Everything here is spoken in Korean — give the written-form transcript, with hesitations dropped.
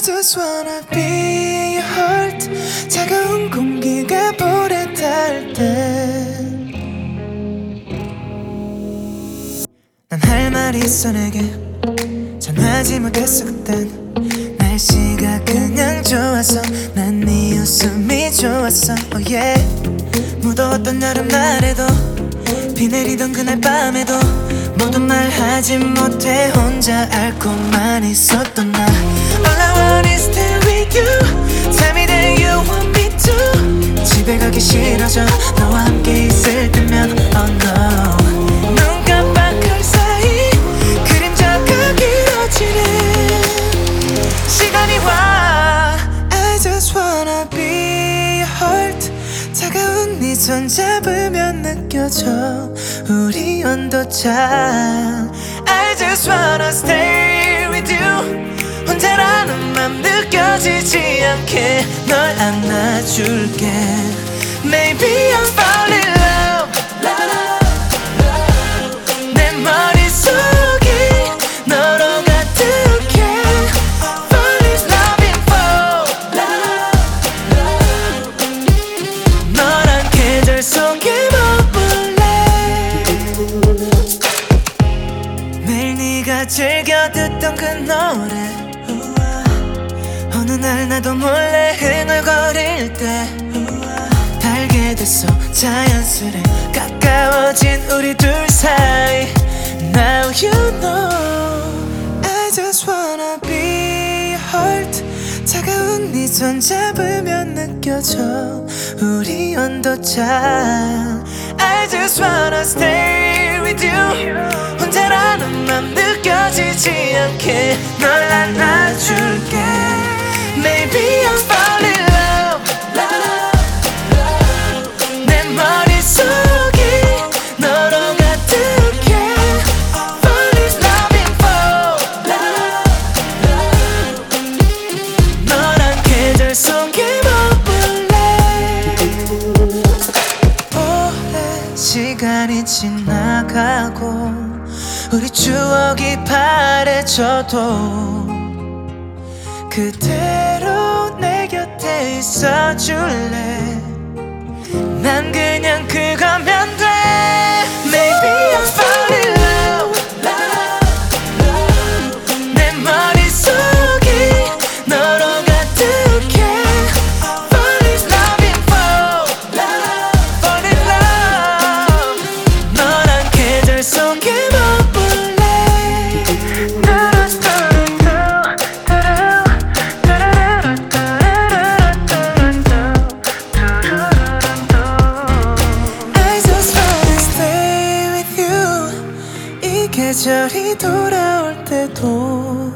just wanna be your heart. 차가운 공기가 볼에 닿을 때 난 할 말이 있어 내게 전하지 못했어 그땐 날씨가 그냥 좋았어 난 네 웃음이 좋았어 oh yeah. 무더웠던 여름날에도 비 내리던 그날 밤에도 모두 말하지 못해 혼자 앓고만 있었던 나 All I want is stay with you Tell me that you want me to 집에 가기 싫어져 너와 함께 있을 때면 Oh no 눈 깜빡할 사이 그림자가 길어지네 시간이 와 I just wanna be your heart 차가운 네 손 잡으면 느껴져 우리 온도차 I just wanna stay with you 혼자라는 맘 느껴지지 않게 널 안아줄게 Maybe I'm falling in love 내 머릿속이 너로 가득해 Fall is loving for 너란 계절 속에 머물래 매일 네가 즐겨 듣던 그 노래 어느 날 나도 몰래 흥얼거릴 때 달게 됐어 자연스레 가까워진 우리 둘 사이 Now you know I just wanna be your heart 차가운 네 손 잡으면 느껴져 우리 온도차 I just wanna stay with you 혼자라는 맘 느껴지지 않게 널 안아줄게 Maybe I'm falling in love 내 머릿속이 너로 가득해 Fall is loving for 너란 계절 속에 머물래 오랜 시간이 지나가고 우리 추억이 바래져도 그대로 내 곁에 있어줄래 난 그냥 그거면 돼 Maybe I'm falling in love 내 머릿속이 너로 가득해 Fall is loving for Fall in love 너란 계절 속에 머물래 계절이 돌아올 때도